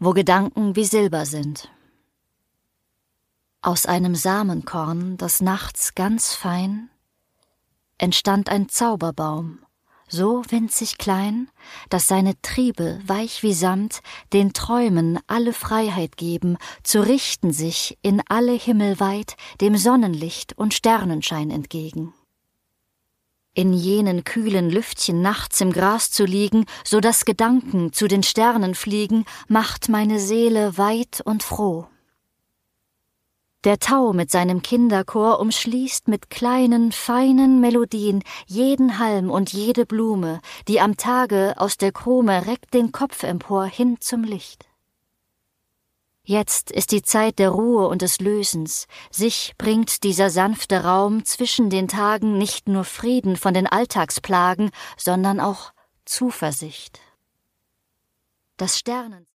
wo Gedanken wie Silber sind. Aus einem Samenkorn, das nachts ganz fein, entstand ein Zauberbaum, so winzig klein, dass seine Triebe, weich wie Samt, den Träumen alle Freiheit geben, zu richten sich in alle Himmel weit, dem Sonnenlicht und Sternenschein entgegen. In jenen kühlen Lüftchen nachts im Gras zu liegen, so dass Gedanken zu den Sternen fliegen, macht meine Seele weit und froh. Der Tau mit seinem Kinderchor umschließt mit kleinen, feinen Melodien jeden Halm und jede Blume, die am Tage aus der Krome reckt den Kopf empor hin zum Licht. Jetzt ist die Zeit der Ruhe und des Lösens, sich bringt dieser sanfte Raum zwischen den Tagen nicht nur Frieden von den Alltagsplagen, sondern auch Zuversicht. Das